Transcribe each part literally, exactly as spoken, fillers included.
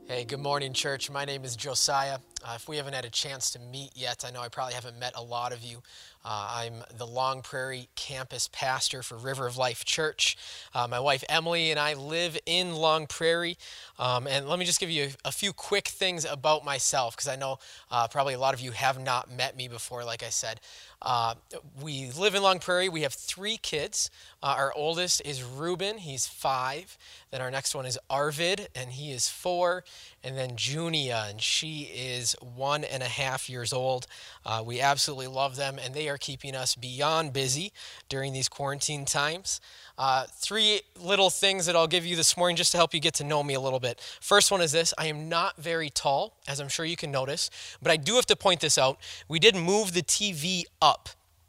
Hey, good morning, church. My name is Josiah. Uh, if we haven't had a chance to meet yet, I know I probably haven't met a lot of you. Uh, I'm the Long Prairie campus pastor for River of Life Church. Uh, my wife Emily and I live in Long Prairie. Um, and let me just give you a, a few quick things about myself, because I know uh, probably a lot of you have not met me before, like I said. Uh, we live in Long Prairie. We have three kids. Uh, our oldest is Ruben. He's five. Then our next one is Arvid, and he is four. And then Junia, and she is one and a half years old. Uh, we absolutely love them, and they are keeping us beyond busy during these quarantine times. Uh, three little things that I'll give you this morning just to help you get to know me a little bit. First one is this: I am not very tall, as I'm sure you can notice, but I do have to point this out. We did move the T V up.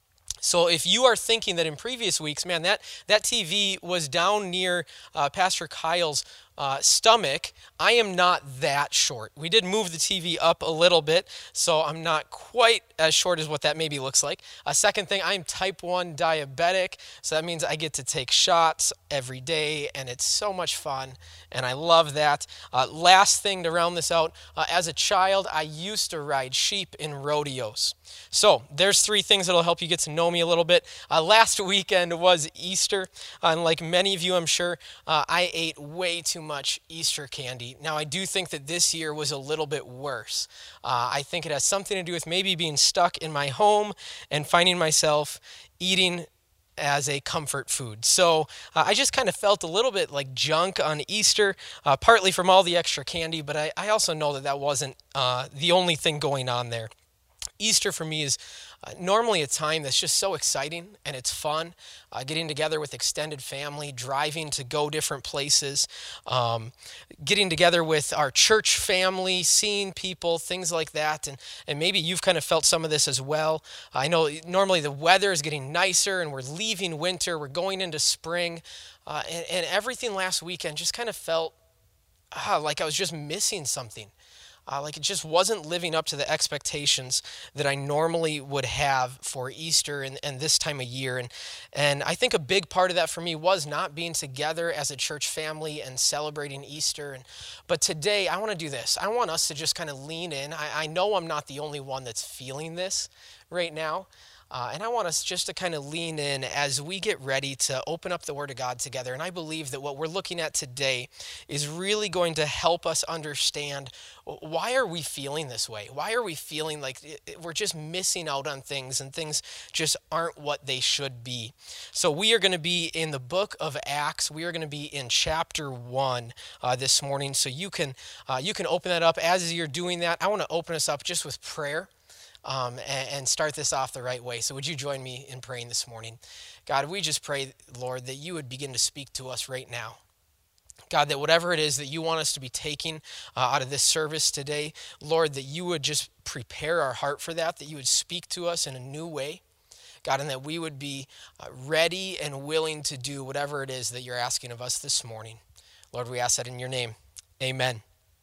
So if you are thinking that in previous weeks, man, that, that T V was down near uh, Pastor Kyle's uh, stomach, I am not that short. We did move the T V up a little bit, so I'm not quite as short as what that maybe looks like. A second thing, I'm type one diabetic, so that means I get to take shots every day, and it's so much fun, and I love that. Uh, last thing to round this out, uh, as a child, I used to ride sheep in rodeos. So there's three things that'll help you get to know me a little bit. Uh, last weekend was Easter, uh, and like many of you, I'm sure, uh, I ate way too much Easter candy. Now, I do think that this year was a little bit worse. Uh, I think it has something to do with maybe being stuck in my home and finding myself eating as a comfort food. So uh, I just kind of felt a little bit like junk on Easter, uh, partly from all the extra candy, but I, I also know that that wasn't uh, the only thing going on there. Easter for me is uh, normally a time that's just so exciting and it's fun. Uh, getting together with extended family, driving to go different places, um, getting together with our church family, seeing people, things like that. And, and maybe you've kind of felt some of this as well. I know normally the weather is getting nicer and we're leaving winter, we're going into spring. Uh, and, and everything last weekend just kind of felt ah, like I was just missing something. Uh, like it just wasn't living up to the expectations that I normally would have for Easter and, and this time of year. And, and I think a big part of that for me was not being together as a church family and celebrating Easter. And, but today I want to do this. I want us to just kind of lean in. I, I know I'm not the only one that's feeling this right now. Uh, and I want us just to kind of lean in as we get ready to open up the Word of God together. And I believe that what we're looking at today is really going to help us understand, why are we feeling this way? Why are we feeling like we're just missing out on things and things just aren't what they should be? So we are going to be in the book of Acts. We are going to be in chapter one uh, this morning. So you can uh, you can open that up. As you're doing that, I want to open us up just with prayer. Um, and, and start this off the right way. So would you join me in praying this morning? God, we just pray, Lord, that you would begin to speak to us right now. God, that whatever it is that you want us to be taking uh, out of this service today, Lord, that you would just prepare our heart for that, that you would speak to us in a new way. God, and that we would be uh, ready and willing to do whatever it is that you're asking of us this morning. Lord, we ask that in your name. Amen.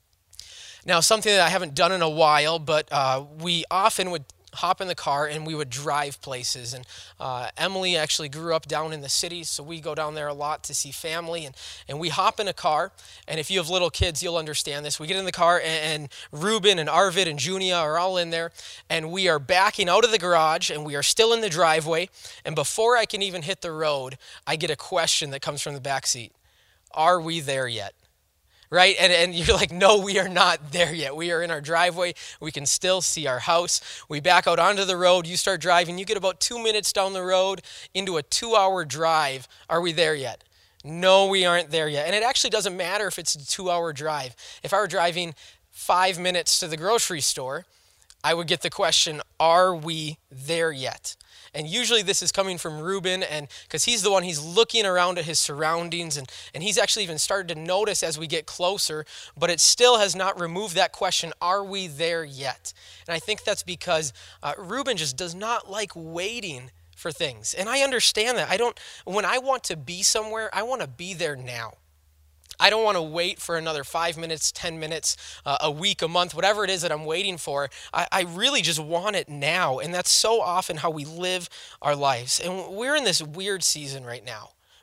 Now, something that I haven't done in a while, but uh, we often would hop in the car and we would drive places. And uh, Emily actually grew up down in the city, so we go down there a lot to see family. And, and we hop in a car, and if you have little kids, you'll understand this. We get in the car, and, and Ruben and Arvid and Junia are all in there, and we are backing out of the garage, and we are still in the driveway. And before I can even hit the road, I get a question that comes from the back seat. Are we there yet? Right? And and you're like, no, we are not there yet. We are in our driveway. We can still see our house. We back out onto the road. You start driving. You get about two minutes down the road into a two-hour drive. Are we there yet? No, we aren't there yet. And it actually doesn't matter if it's a two-hour drive. If I were driving five minutes to the grocery store, I would get the question, are we there yet? And usually this is coming from Ruben, and because he's the one, he's looking around at his surroundings, and, and he's actually even started to notice as we get closer, but it still has not removed that question, are we there yet? And I think that's because uh, Ruben just does not like waiting for things. And I understand that. I don't, when I want to be somewhere, I want to be there now. I don't want to wait for another five minutes, ten minutes, uh, a week, a month, whatever it is that I'm waiting for. I, I really just want it now. And that's so often how we live our lives. And we're in this weird season right now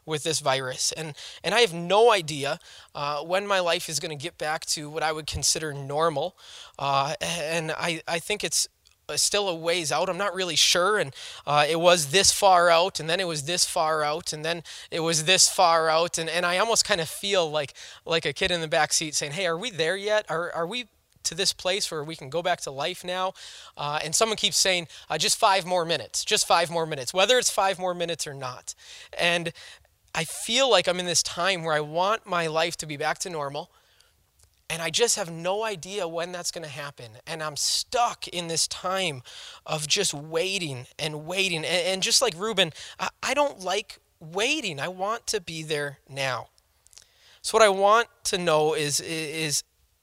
with this virus. And, and I have no idea uh, when my life is going to get back to what I would consider normal. Uh, and I, I think it's still a ways out. I'm not really sure. And uh, it was this far out, and then it was this far out, and then it was this far out. And, and I almost kind of feel like like a kid in the back seat saying, hey, are we there yet? Are, are we to this place where we can go back to life now? Uh, and someone keeps saying, uh, just five more minutes, just five more minutes, whether it's five more minutes or not. And I feel like I'm in this time where I want my life to be back to normal. And I just have no idea when that's going to happen. And I'm stuck in this time of just waiting and waiting. And, and just like Reuben, I, I don't like waiting. I want to be there now. So what I want to know is, is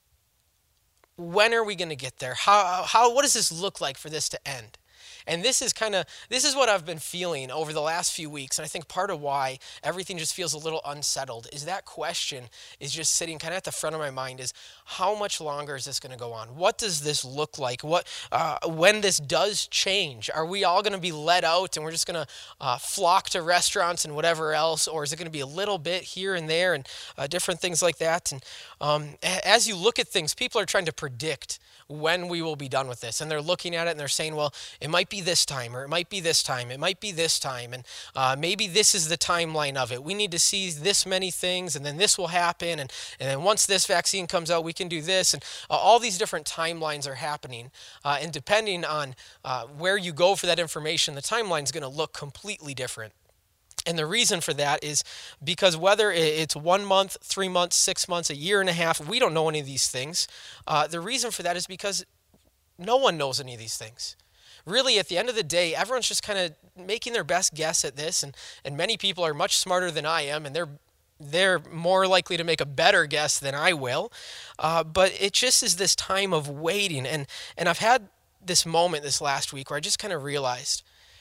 when are we going to get there? How, how, what does this look like for this to end? And this is kind of, this is what I've been feeling over the last few weeks. And I think part of why everything just feels a little unsettled is that question is just sitting kind of at the front of my mind is, how much longer is this going to go on? What does this look like? What, uh, when this does change, are we all going to be let out and we're just going to uh, flock to restaurants and whatever else? Or is it going to be a little bit here and there and uh, different things like that? And um, as you look at things, people are trying to predict when we will be done with this. And they're looking at it and they're saying, well, it might be this time, or it might be this time, it might be this time, and uh, maybe this is the timeline of it. We need to see this many things, and then this will happen, and, and then once this vaccine comes out, we can do this, and uh, all these different timelines are happening. Uh, and depending on uh, where you go for that information, the timeline is going to look completely different. And the reason for that is because whether it's one month, three months, six months, a year and a half, we don't know any of these things. Uh, the reason for that is because no one knows any of these things. Really, at the end of the day, everyone's just kind of making their best guess at this, and, and many people are much smarter than I am, and they're they're more likely to make a better guess than I will. Uh, but it just is this time of waiting, and and I've had this moment this last week where I just kind of realized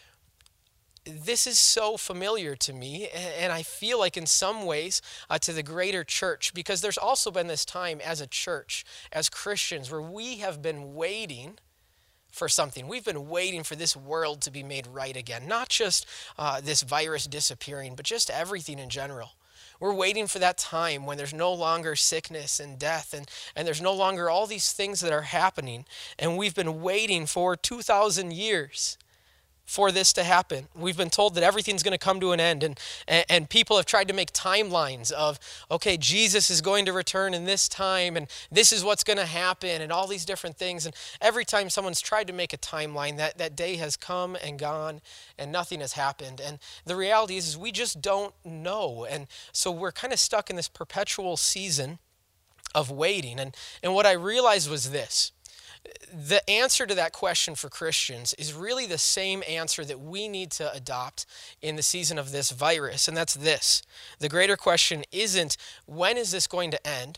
this is so familiar to me, and I feel like in some ways uh, to the greater church, because there's also been this time as a church, as Christians, where we have been waiting for something. We've been waiting for this world to be made right again, not just uh, this virus disappearing, but just everything in general. We're waiting for that time when there's no longer sickness and death, and, and there's no longer all these things that are happening, and we've been waiting for two thousand years for this to happen. We've been told that everything's going to come to an end, and, and and people have tried to make timelines of, okay, Jesus is going to return in this time, and this is what's going to happen, and all these different things. And every time someone's tried to make a timeline, that, that day has come and gone, and nothing has happened. And the reality is, is we just don't know. And so we're kind of stuck in this perpetual season of waiting. And, and what I realized was this. The answer to that question for Christians is really the same answer that we need to adopt in the season of this virus, and that's this. The greater question isn't, when is this going to end,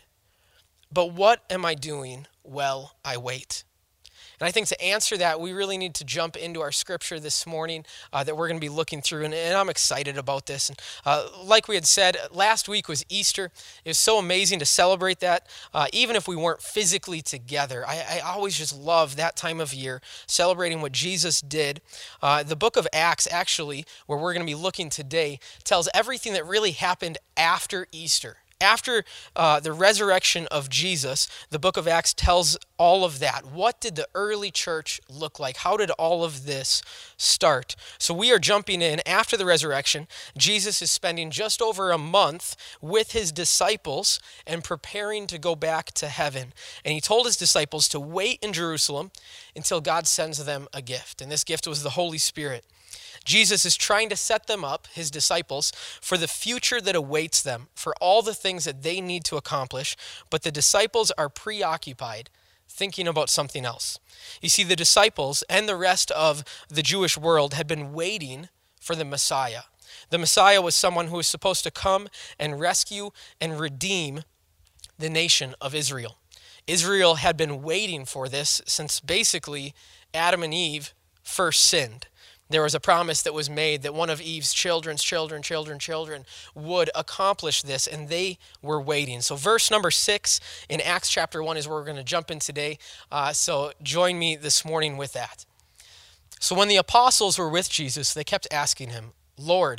but what am I doing while I wait? And I think to answer that, we really need to jump into our scripture this morning uh, that we're going to be looking through, and, and I'm excited about this. And uh, like we had said, last week was Easter. It was so amazing to celebrate that, uh, even if we weren't physically together. I, I always just love that time of year, celebrating what Jesus did. Uh, the book of Acts, actually, where we're going to be looking today, tells everything that really happened after Easter. After uh, the resurrection of Jesus, the book of Acts tells all of that. What did the early church look like? How did all of this start? So we are jumping in after the resurrection. Jesus is spending just over a month with his disciples and preparing to go back to heaven. And he told his disciples to wait in Jerusalem until God sends them a gift. And this gift was the Holy Spirit. Jesus is trying to set them up, his disciples, for the future that awaits them, for all the things that they need to accomplish, but the disciples are preoccupied thinking about something else. You see, the disciples and the rest of the Jewish world had been waiting for the Messiah. The Messiah was someone who was supposed to come and rescue and redeem the nation of Israel. Israel had been waiting for this since basically Adam and Eve first sinned. There was a promise that was made that one of Eve's children's children, children, children would accomplish this, and they were waiting. So verse number six in Acts chapter one is where we're going to jump in today. Uh, so join me this morning with that. So when the apostles were with Jesus, they kept asking him, "Lord,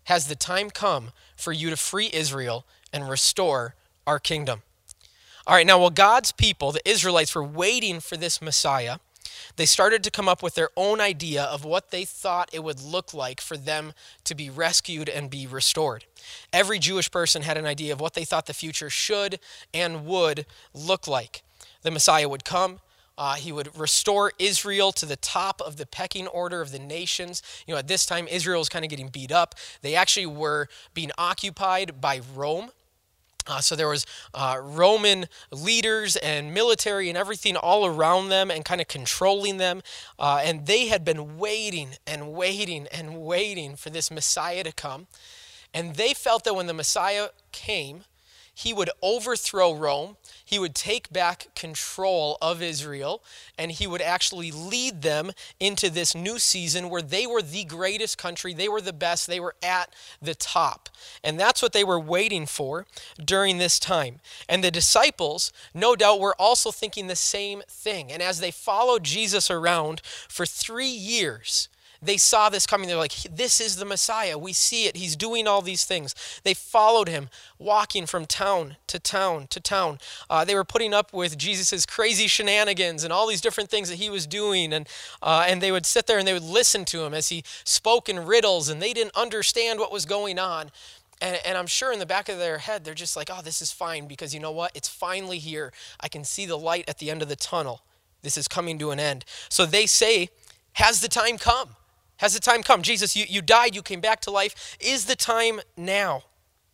Has the time come for you to free Israel and restore our kingdom? All right, now while God's people, the Israelites, were waiting for this Messiah, they started to come up with their own idea of what they thought it would look like for them to be rescued and be restored. Every Jewish person had an idea of what they thought the future should and would look like. The Messiah would come. Uh, he would restore Israel to the top of the pecking order of the nations. You know, at this time, Israel was kind of getting beat up. They actually were being occupied by Rome. Uh, so there was uh, Roman leaders and military and everything all around them and kind of controlling them. Uh, and they had been waiting and waiting and waiting for this Messiah to come. And they felt that when the Messiah came, he would overthrow Rome, he would take back control of Israel, and he would actually lead them into this new season where they were the greatest country, they were the best, they were at the top. And that's what they were waiting for during this time. And the disciples, no doubt, were also thinking the same thing. And as they followed Jesus around for three years, they saw this coming. They're like, this is the Messiah. We see it. He's doing all these things. They followed him, walking from town to town to town. Uh, they were putting up with Jesus's crazy shenanigans and all these different things that he was doing. And, uh, and they would sit there and they would listen to him as he spoke in riddles, and they didn't understand what was going on. And, and I'm sure in the back of their head, they're just like, oh, this is fine, because you know what? It's finally here. I can see the light at the end of the tunnel. This is coming to an end. So they say, has the time come? Has the time come? Jesus, you, you died, you came back to life. Is the time now?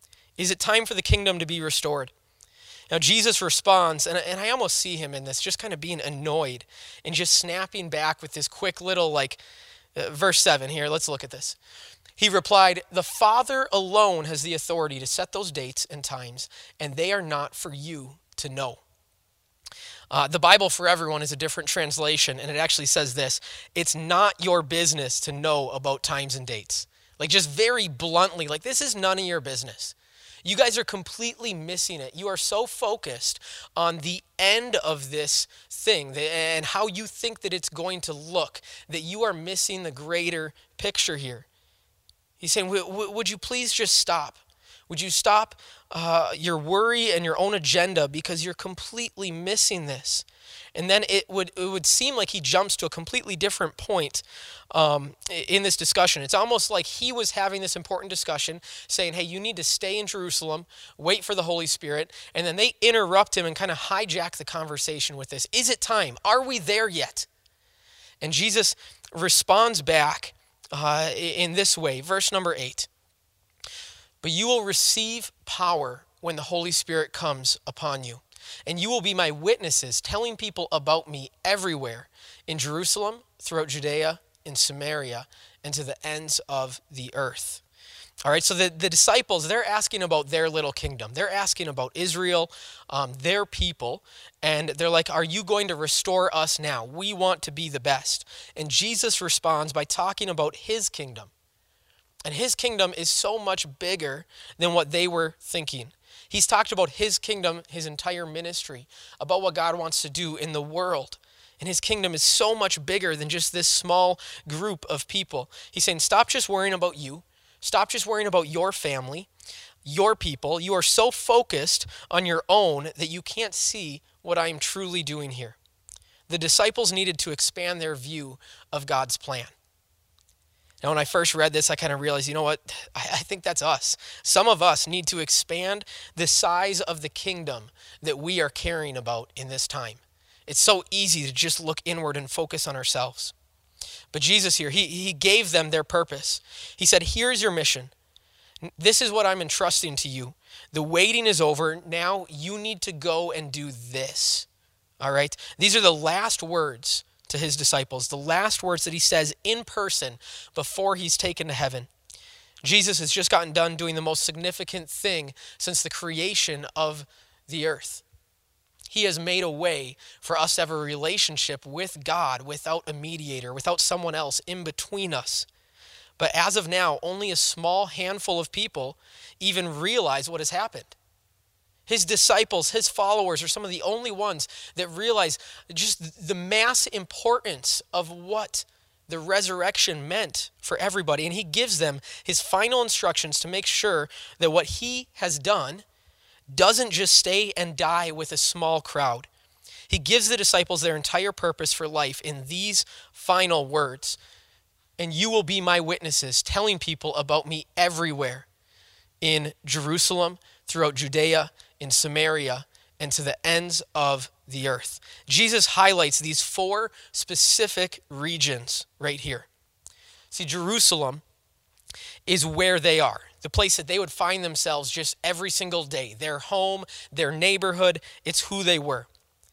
Is it time for the kingdom to be restored? Now Jesus responds, and, and I almost see him in this, just kind of being annoyed and just snapping back with this quick little, like, uh, verse seven here. Let's look at this. He replied, the Father alone has the authority to set those dates and times, and they are not for you to know. Uh, the Bible for Everyone is a different translation, and it actually says this: it's not your business to know about times and dates. Like, just very bluntly, like, this is none of your business. You guys are completely missing it. You are so focused on the end of this thing and how you think that it's going to look that you are missing the greater picture here. He's saying, would you please just stop? Would you stop uh, your worry and your own agenda, because you're completely missing this? And then it would it would seem like he jumps to a completely different point um, in this discussion. It's almost like he was having this important discussion, saying, hey, you need to stay in Jerusalem, wait for the Holy Spirit. And then they interrupt him and kind of hijack the conversation with this. Is it time? Are we there yet? And Jesus responds back uh, in this way, verse number eight. But you will receive power when the Holy Spirit comes upon you. And you will be my witnesses, telling people about me everywhere, in Jerusalem, throughout Judea, in Samaria, and to the ends of the earth. All right, so the, the disciples, they're asking about their little kingdom. They're asking about Israel, um, their people, and they're like, are you going to restore us now? We want to be the best. And Jesus responds by talking about his kingdom. And his kingdom is so much bigger than what they were thinking. He's talked about his kingdom, his entire ministry, about what God wants to do in the world. And his kingdom is so much bigger than just this small group of people. He's saying, stop just worrying about you. Stop just worrying about your family, your people. You are so focused on your own that you can't see what I am truly doing here. The disciples needed to expand their view of God's plan. Now, when I first read this, I kind of realized, you know what? I, I think that's us. Some of us need to expand the size of the kingdom that we are caring about in this time. It's so easy to just look inward and focus on ourselves. But Jesus here, he, he gave them their purpose. He said, here's your mission. This is what I'm entrusting to you. The waiting is over. Now you need to go and do this. All right? These are the last words to his disciples, the last words that he says in person before he's taken to heaven. Jesus has just gotten done doing the most significant thing since the creation of the earth. He has made a way for us to have a relationship with God without a mediator, without someone else in between us. But as of now, only a small handful of people even realize what has happened. His disciples, his followers are some of the only ones that realize just the mass importance of what the resurrection meant for everybody. And he gives them his final instructions to make sure that what he has done doesn't just stay and die with a small crowd. He gives the disciples their entire purpose for life in these final words. And you will be my witnesses, telling people about me everywhere, in Jerusalem, throughout Judea, in Samaria, and to the ends of the earth. Jesus highlights these four specific regions right here. See, Jerusalem is where they are, the place that they would find themselves just every single day. Their home, their neighborhood, it's who they were.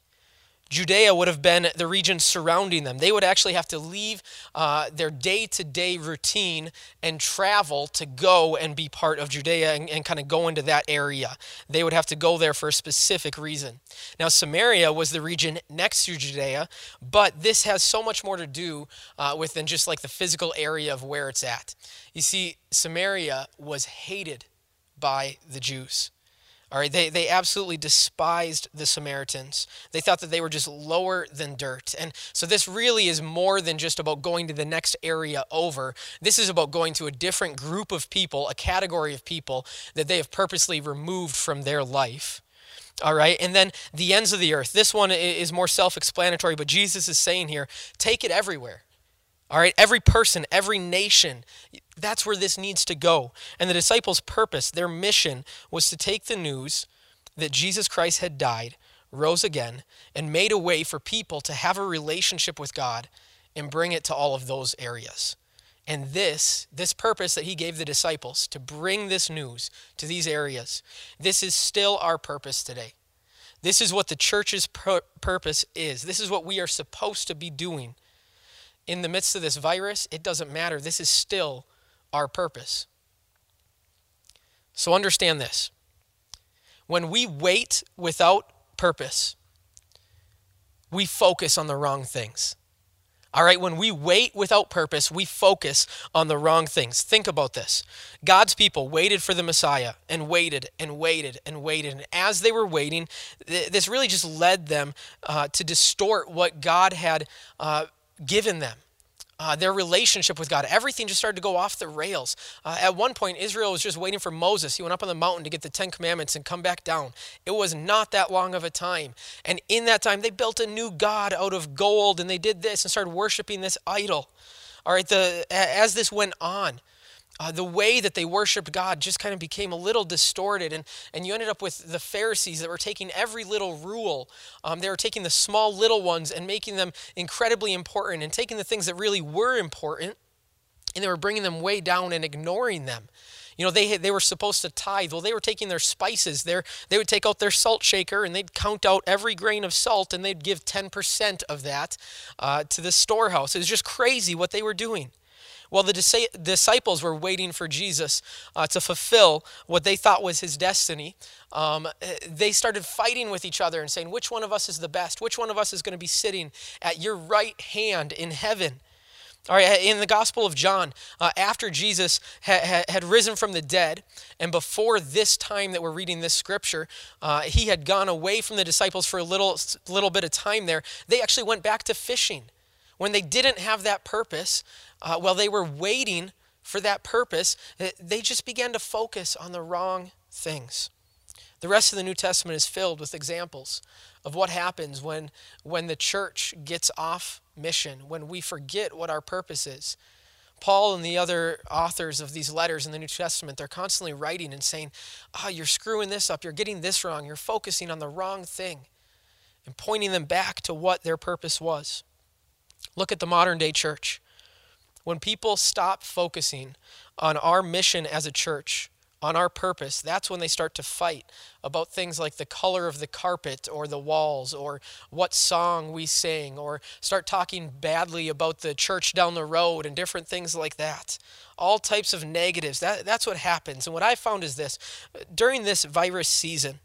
Judea would have been the region surrounding them. They would actually have to leave uh, their day-to-day routine and travel to go and be part of Judea and, and kind of go into that area. They would have to go there for a specific reason. Now, Samaria was the region next to Judea, but this has so much more to do uh, with than just like the physical area of where it's at. You see, Samaria was hated by the Jews. All right, they, they absolutely despised the Samaritans. They thought that they were just lower than dirt. And so this really is more than just about going to the next area over. This is about going to a different group of people, a category of people that they have purposely removed from their life. All right, and then the ends of the earth. This one is more self-explanatory, but Jesus is saying here, take it everywhere. All right, every person, every nation, that's where this needs to go. And the disciples' purpose, their mission, was to take the news that Jesus Christ had died, rose again, and made a way for people to have a relationship with God and bring it to all of those areas. And this, this purpose that he gave the disciples, to bring this news to these areas, this is still our purpose today. This is what the church's pur- purpose is. This is what we are supposed to be doing. In the midst of this virus, it doesn't matter. This is still our purpose. So understand this. When we wait without purpose, we focus on the wrong things. All right, when we wait without purpose, we focus on the wrong things. Think about this. God's people waited for the Messiah and waited and waited and waited. And as they were waiting, th- this really just led them uh, to distort what God had uh, given them. Uh, their relationship with God, everything just started to go off the rails. Uh, at one point, Israel was just waiting for Moses. He went up on the mountain to get the Ten Commandments and come back down. It was not that long of a time. And in that time, they built a new God out of gold, and they did this and started worshiping this idol. All right, the as this went on, Uh, the way that they worshiped God just kind of became a little distorted, and, and you ended up with the Pharisees that were taking every little rule. Um, they were taking the small little ones and making them incredibly important, and taking the things that really were important, and they were bringing them way down and ignoring them. You know, they they were supposed to tithe. Well, they were taking their spices. Their, they would take out their salt shaker, and they'd count out every grain of salt, and they'd give ten percent of that uh, to the storehouse. It was just crazy what they were doing. Well, the dis- disciples were waiting for Jesus uh, to fulfill what they thought was his destiny. Um, they started fighting with each other and saying, which one of us is the best? Which one of us is going to be sitting at your right hand in heaven? All right, in the Gospel of John, uh, after Jesus ha- ha- had risen from the dead, and before this time that we're reading this scripture, uh, he had gone away from the disciples for a little, little bit of time there. They actually went back to fishing. When they didn't have that purpose, uh, while they were waiting for that purpose, they just began to focus on the wrong things. The rest of the New Testament is filled with examples of what happens when, when the church gets off mission, when we forget what our purpose is. Paul and the other authors of these letters in the New Testament, they're constantly writing and saying, oh, you're screwing this up, you're getting this wrong, you're focusing on the wrong thing, and pointing them back to what their purpose was. Look at the modern day church. When people stop focusing on our mission as a church, on our purpose, that's when they start to fight about things like the color of the carpet or the walls or what song we sing, or start talking badly about the church down the road and different things like that. All types of negatives. That, that's what happens. And what I found is this. During this virus season,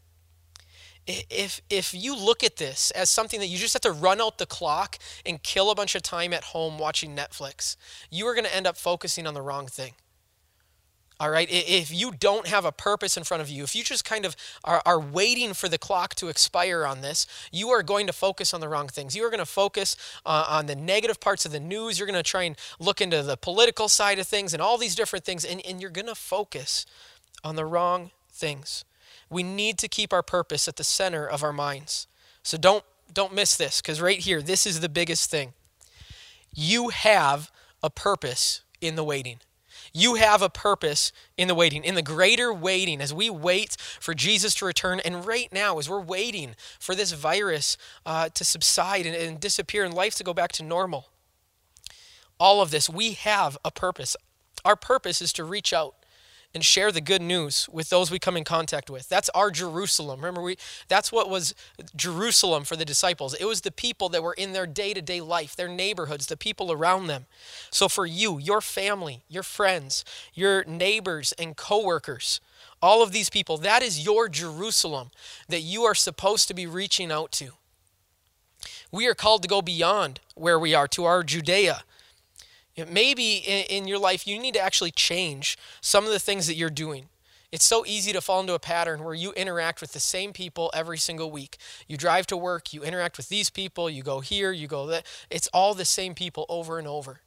If if you look at this as something that you just have to run out the clock and kill a bunch of time at home watching Netflix, you are going to end up focusing on the wrong thing. All right, if you don't have a purpose in front of you, if you just kind of are, are waiting for the clock to expire on this, you are going to focus on the wrong things. You are going to focus uh, on the negative parts of the news. You're going to try and look into the political side of things and all these different things, and, and you're going to focus on the wrong things. We need to keep our purpose at the center of our minds. So don't don't miss this, because right here, this is the biggest thing. You have a purpose in the waiting. You have a purpose in the waiting, in the greater waiting, as we wait for Jesus to return. And right now, as we're waiting for this virus uh, to subside and, and disappear and life to go back to normal, all of this, we have a purpose. Our purpose is to reach out and share the good news with those we come in contact with. That's our Jerusalem. Remember, we that's what was Jerusalem for the disciples. It was the people that were in their day-to-day life, their neighborhoods, the people around them. So for you, your family, your friends, your neighbors and coworkers, all of these people, that is your Jerusalem that you are supposed to be reaching out to. We are called to go beyond where we are, to our Judea. Maybe in your life, you need to actually change some of the things that you're doing. It's so easy to fall into a pattern where you interact with the same people every single week. You drive to work, you interact with these people, you go here, you go there. It's all the same people over and over.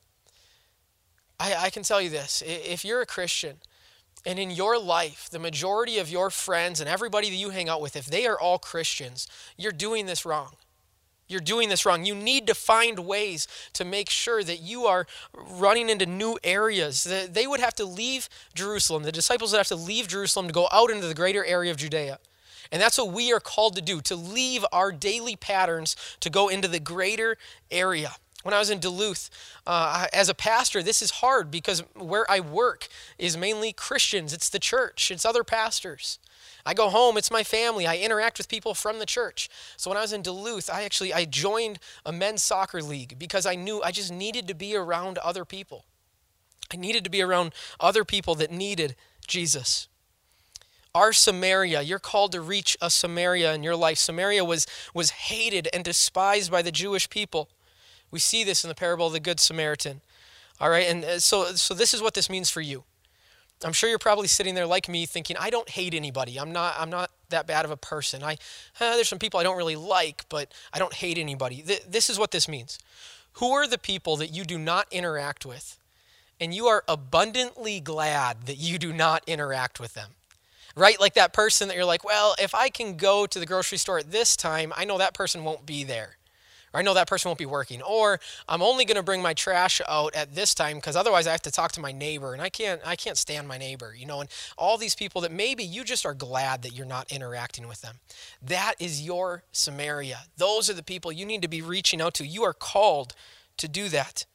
I, I can tell you this, if you're a Christian and in your life, the majority of your friends and everybody that you hang out with, if they are all Christians, you're doing this wrong. You're doing this wrong. You need to find ways to make sure that you are running into new areas. They would have to leave Jerusalem. The disciples would have to leave Jerusalem to go out into the greater area of Judea. And that's what we are called to do, to leave our daily patterns to go into the greater area. When I was in Duluth, uh, as a pastor, this is hard because where I work is mainly Christians. It's the church. It's other pastors. I go home, it's my family. I interact with people from the church. So when I was in Duluth, I actually, I joined a men's soccer league because I knew I just needed to be around other people. I needed to be around other people that needed Jesus. Our Samaria, you're called to reach a Samaria in your life. Samaria was, was hated and despised by the Jewish people. We see this in the parable of the Good Samaritan. All right, and so, so this is what this means for you. I'm sure you're probably sitting there like me thinking, I don't hate anybody. I'm not I'm not that bad of a person. I uh, there's some people I don't really like, but I don't hate anybody. Th- this is what this means. Who are the people that you do not interact with? And you are abundantly glad that you do not interact with them. Right? Like that person that you're like, well, if I can go to the grocery store at this time, I know that person won't be there. Or I know that person won't be working. Or I'm only going to bring my trash out at this time because otherwise I have to talk to my neighbor and I can't I can't stand my neighbor, you know, and all these people that maybe you just are glad that you're not interacting with them. That is your Samaria. Those are the people you need to be reaching out to. You are called to do that.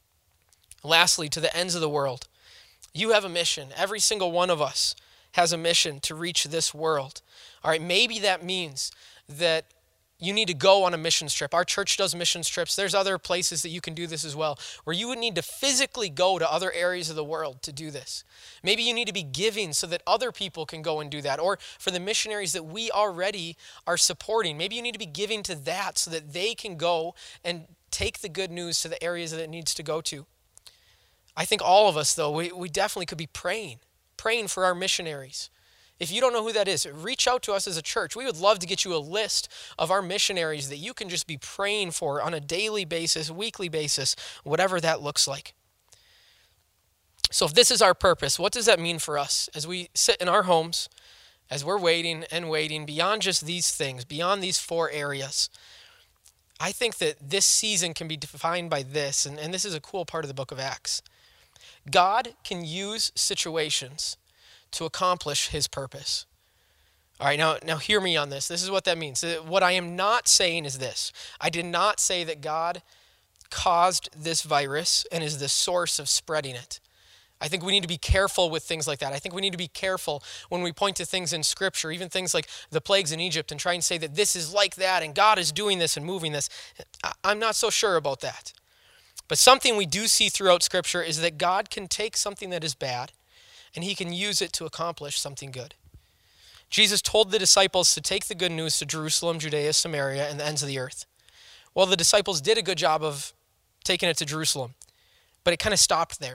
Lastly, to the ends of the world. You have a mission. Every single one of us has a mission to reach this world. All right, maybe that means that you need to go on a missions trip. Our church does missions trips. There's other places that you can do this as well, where you would need to physically go to other areas of the world to do this. Maybe you need to be giving so that other people can go and do that. Or for the missionaries that we already are supporting, maybe you need to be giving to that so that they can go and take the good news to the areas that it needs to go to. I think all of us, though, we, we definitely could be praying, praying for our missionaries. If you don't know who that is, reach out to us as a church. We would love to get you a list of our missionaries that you can just be praying for on a daily basis, weekly basis, whatever that looks like. So if this is our purpose, what does that mean for us as we sit in our homes, as we're waiting and waiting beyond just these things, beyond these four areas? I think that this season can be defined by this, and, and this is a cool part of the book of Acts. God can use situations to accomplish his purpose. All right, now, now hear me on this. This is what that means. What I am not saying is this. I did not say that God caused this virus and is the source of spreading it. I think we need to be careful with things like that. I think we need to be careful when we point to things in Scripture, even things like the plagues in Egypt, and try and say that this is like that and God is doing this and moving this. I'm not so sure about that. But something we do see throughout Scripture is that God can take something that is bad and he can use it to accomplish something good. Jesus told the disciples to take the good news to Jerusalem, Judea, Samaria, and the ends of the earth. Well, the disciples did a good job of taking it to Jerusalem, but it kind of stopped there. If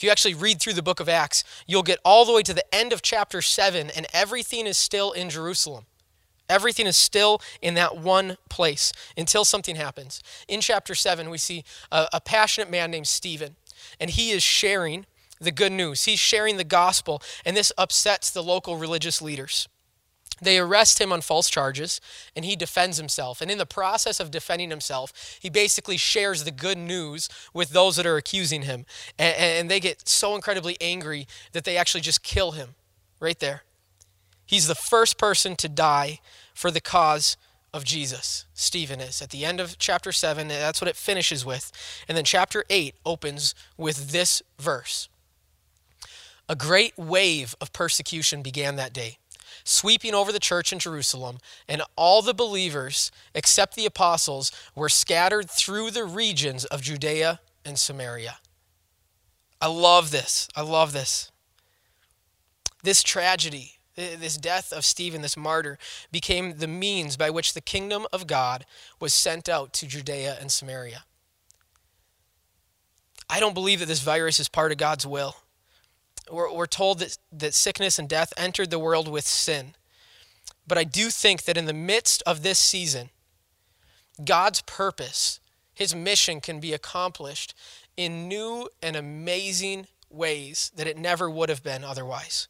If you actually read through the book of Acts, you'll get all the way to the end of chapter seven, and everything is still in Jerusalem. Everything is still in that one place until something happens. In chapter seven, we see a, a passionate man named Stephen, and he is sharing the good news. He's sharing the gospel, and this upsets the local religious leaders. They arrest him on false charges, and he defends himself. And in the process of defending himself, he basically shares the good news with those that are accusing him. And, and they get so incredibly angry that they actually just kill him right there. He's the first person to die for the cause of Jesus. Stephen is. At the end of chapter seven, that's what it finishes with. And then chapter eight opens with this verse. A great wave of persecution began that day, sweeping over the church in Jerusalem, and all the believers, except the apostles, were scattered through the regions of Judea and Samaria. I love this. I love this. This tragedy, this death of Stephen, this martyr, became the means by which the kingdom of God was sent out to Judea and Samaria. I don't believe that this virus is part of God's will. We're, we're told that, that sickness and death entered the world with sin. But I do think that in the midst of this season, God's purpose, his mission can be accomplished in new and amazing ways that it never would have been otherwise.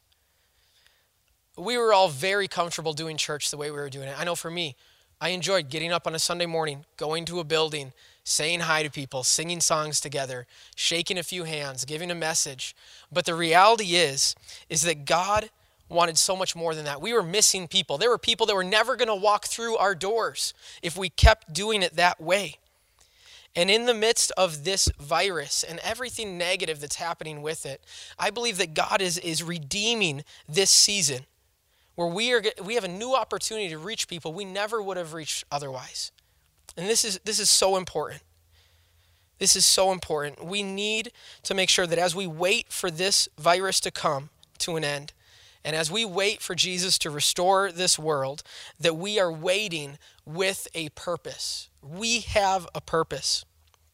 We were all very comfortable doing church the way we were doing it. I know for me, I enjoyed getting up on a Sunday morning, going to a building, saying hi to people, singing songs together, shaking a few hands, giving a message. But the reality is, is that God wanted so much more than that. We were missing people. There were people that were never going to walk through our doors if we kept doing it that way. And in the midst of this virus and everything negative that's happening with it, I believe that God is, is redeeming this season where we are we have a new opportunity to reach people we never would have reached otherwise. And this is this is so important. This is so important. We need to make sure that as we wait for this virus to come to an end, and as we wait for Jesus to restore this world, that we are waiting with a purpose. We have a purpose.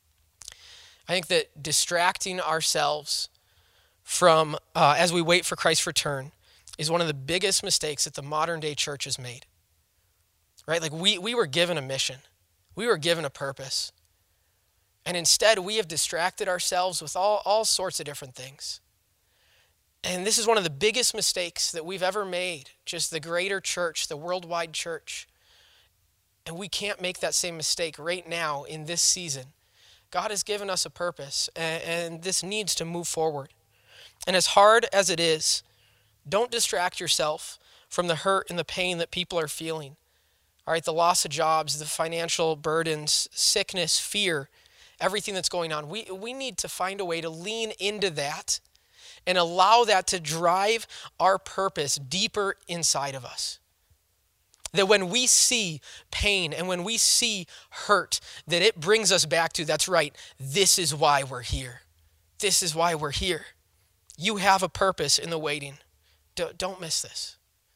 I think that distracting ourselves from, uh, as we wait for Christ's return, is one of the biggest mistakes that the modern day church has made. Right? Like we, we were given a mission. We were given a purpose. And instead, we have distracted ourselves with all, all sorts of different things. And this is one of the biggest mistakes that we've ever made, just the greater church, the worldwide church. And we can't make that same mistake right now in this season. God has given us a purpose, and, and this needs to move forward. And as hard as it is, don't distract yourself from the hurt and the pain that people are feeling. All right, the loss of jobs, the financial burdens, sickness, fear, everything that's going on. We, we need to find a way to lean into that and allow that to drive our purpose deeper inside of us. That when we see pain and when we see hurt, that it brings us back to, that's right, this is why we're here. This is why we're here. You have a purpose in the waiting. Don't miss this.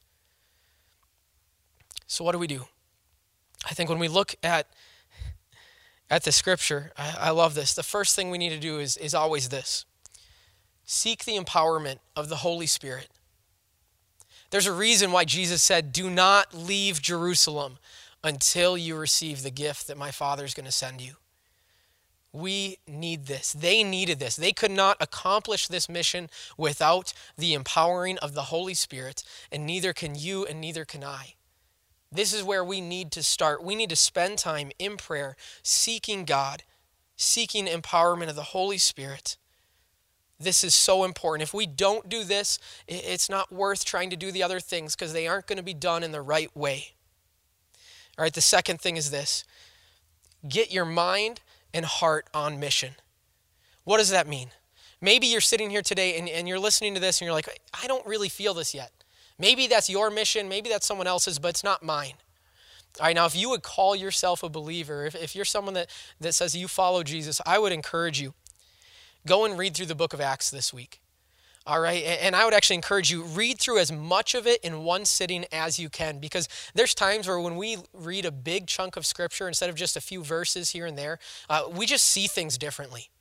So what do we do? I think when we look at at the scripture, I, I love this. The first thing we need to do is, is always this. Seek the empowerment of the Holy Spirit. There's a reason why Jesus said, do not leave Jerusalem until you receive the gift that my Father is going to send you. We need this. They needed this. They could not accomplish this mission without the empowering of the Holy Spirit, and neither can you and neither can I. This is where we need to start. We need to spend time in prayer, seeking God, seeking empowerment of the Holy Spirit. This is so important. If we don't do this, it's not worth trying to do the other things because they aren't going to be done in the right way. All right, the second thing is this. Get your mind and heart on mission. What does that mean? Maybe you're sitting here today and, and you're listening to this and you're like, I don't really feel this yet. Maybe that's your mission, maybe that's someone else's, but it's not mine. All right, now if you would call yourself a believer, if, if you're someone that, that says you follow Jesus, I would encourage you, go and read through the book of Acts this week. All right, and, and I would actually encourage you, read through as much of it in one sitting as you can, because there's times where when we read a big chunk of scripture instead of just a few verses here and there, uh, we just see things differently.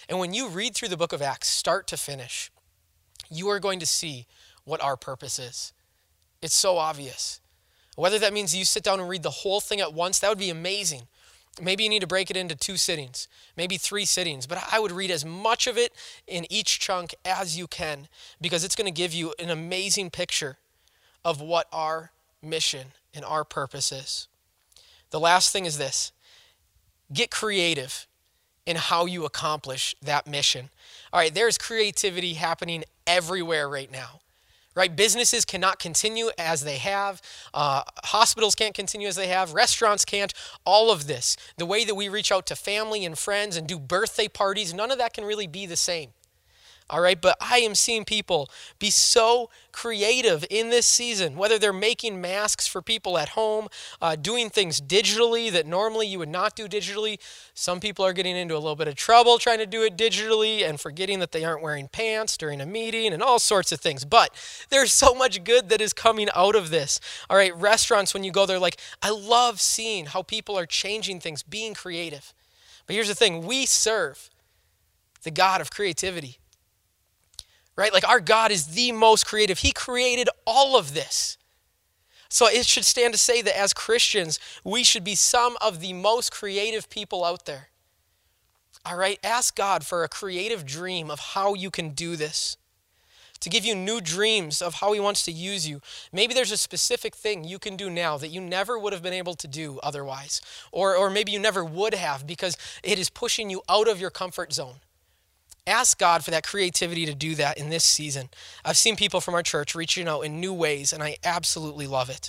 And when you read through the book of Acts, start to finish, you are going to see what our purpose is. It's so obvious. Whether that means you sit down and read the whole thing at once, that would be amazing. Maybe you need to break it into two sittings, maybe three sittings, but I would read as much of it in each chunk as you can, because it's going to give you an amazing picture of what our mission and our purpose is. The last thing is this: get creative in how you accomplish that mission. All right, there's creativity happening everywhere right now. Right? Businesses cannot continue as they have. Uh, hospitals can't continue as they have. Restaurants can't. All of this, the way that we reach out to family and friends and do birthday parties, none of that can really be the same. All right, but I am seeing people be so creative in this season, whether they're making masks for people at home, uh, doing things digitally that normally you would not do digitally. Some people are getting into a little bit of trouble trying to do it digitally and forgetting that they aren't wearing pants during a meeting and all sorts of things. But there's so much good that is coming out of this. All right, restaurants, when you go there, like, I love seeing how people are changing things, being creative. But here's the thing: we serve the God of creativity. Right? Like, our God is the most creative. He created all of this. So it should stand to say that as Christians, we should be some of the most creative people out there. All right? Ask God for a creative dream of how you can do this, to give you new dreams of how he wants to use you. Maybe there's a specific thing you can do now that you never would have been able to do otherwise. Or, or maybe you never would have, because it is pushing you out of your comfort zone. Ask God for that creativity to do that in this season. I've seen people from our church reaching out in new ways, and I absolutely love it.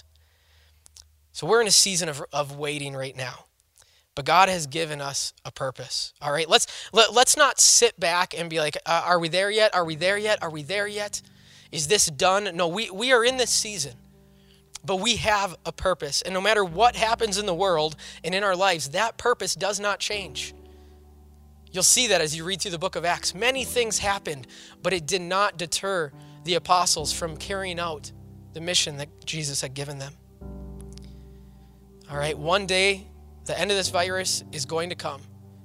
So we're in a season of, of waiting right now. But God has given us a purpose. All right, let's let, let's not sit back and be like, uh, are we there yet? Are we there yet? Are we there yet? Is this done? No, we, we are in this season. But we have a purpose. And no matter what happens in the world and in our lives, that purpose does not change. You'll see that as you read through the book of Acts. Many things happened, but it did not deter the apostles from carrying out the mission that Jesus had given them. All right, one day, the end of this virus is going to come.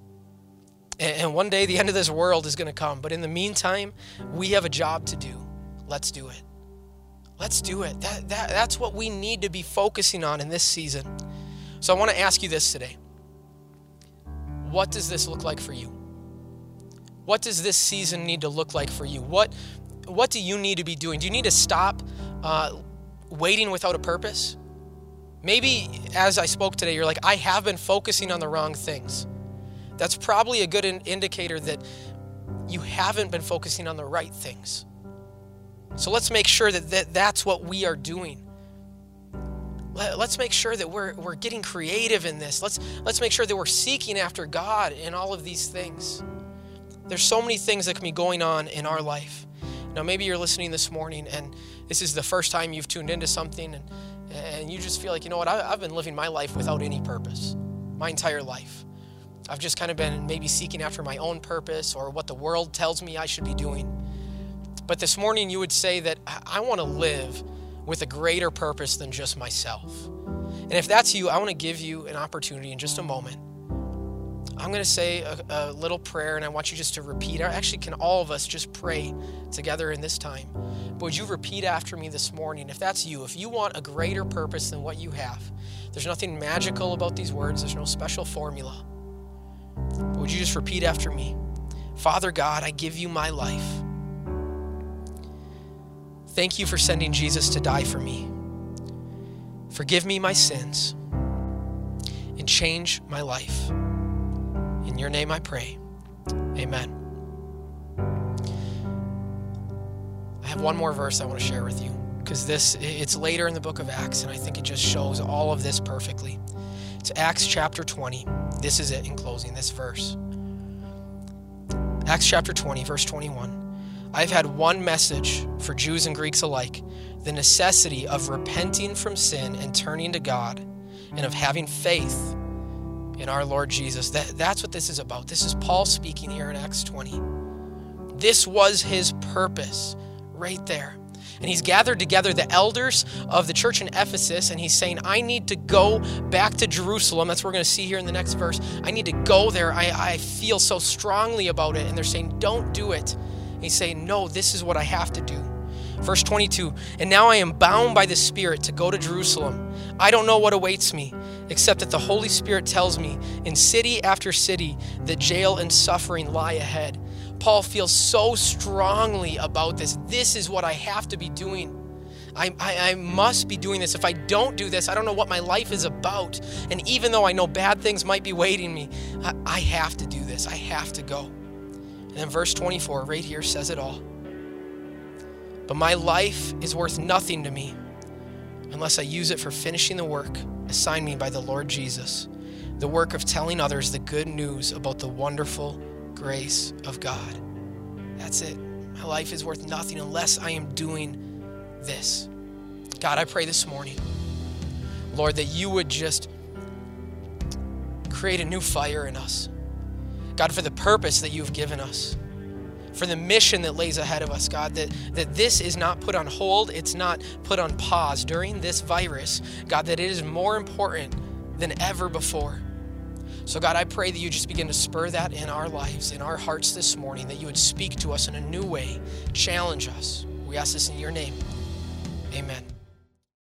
And one day, the end of this world is going to come. But in the meantime, we have a job to do. Let's do it. Let's do it. That, that, that's what we need to be focusing on in this season. So I want to ask you this today. What does this look like for you? What does this season need to look like for you? What, what do you need to be doing? Do you need to stop uh, waiting without a purpose? Maybe as I spoke today, you're like, I have been focusing on the wrong things. That's probably a good in- indicator that you haven't been focusing on the right things. So let's make sure that, that that's what we are doing. Let, let's make sure that we're we're getting creative in this. Let's let's make sure that we're seeking after God in all of these things. There's so many things that can be going on in our life. Now, maybe you're listening this morning and this is the first time you've tuned into something and, and you just feel like, you know what, I, I've been living my life without any purpose, my entire life. I've just kind of been maybe seeking after my own purpose or what the world tells me I should be doing. But this morning you would say that I want to live with a greater purpose than just myself. And if that's you, I want to give you an opportunity in just a moment. I'm going to say a, a little prayer, and I want you just to repeat. Actually, can all of us just pray together in this time? But would you repeat after me this morning? If that's you, if you want a greater purpose than what you have, there's nothing magical about these words. There's no special formula. But would you just repeat after me? Father God, I give you my life. Thank you for sending Jesus to die for me. Forgive me my sins and change my life. In your name I pray. Amen. I have one more verse I want to share with you because this, it's later in the book of Acts, and I think it just shows all of this perfectly. It's Acts chapter twenty. This is it in closing, this verse. Acts chapter twenty, verse twenty-one. I've had one message for Jews and Greeks alike, the necessity of repenting from sin and turning to God, and of having faith in our Lord Jesus. That, that's what this is about. This is Paul speaking here in Acts twenty. This was his purpose right there. And he's gathered together the elders of the church in Ephesus, and he's saying, I need to go back to Jerusalem. That's what we're going to see here in the next verse. I need to go there. I, I feel so strongly about it. And they're saying, don't do it. And he's saying, no, this is what I have to do. Verse twenty-two, and now I am bound by the Spirit to go to Jerusalem. I don't know what awaits me, except that the Holy Spirit tells me in city after city that jail and suffering lie ahead. Paul feels so strongly about this. This is what I have to be doing. I, I, I must be doing this. If I don't do this, I don't know what my life is about. And even though I know bad things might be waiting me, I, I have to do this. I have to go. And then verse twenty-four right here says it all. But my life is worth nothing to me unless I use it for finishing the work assigned me by the Lord Jesus, the work of telling others the good news about the wonderful grace of God. That's it. My life is worth nothing unless I am doing this. God, I pray this morning, Lord, that you would just create a new fire in us. God, for the purpose that you've given us, for the mission that lays ahead of us, God, that, that this is not put on hold, it's not put on pause during this virus, God, that it is more important than ever before. So God, I pray that you just begin to spur that in our lives, in our hearts this morning, that you would speak to us in a new way, challenge us. We ask this in your name. Amen.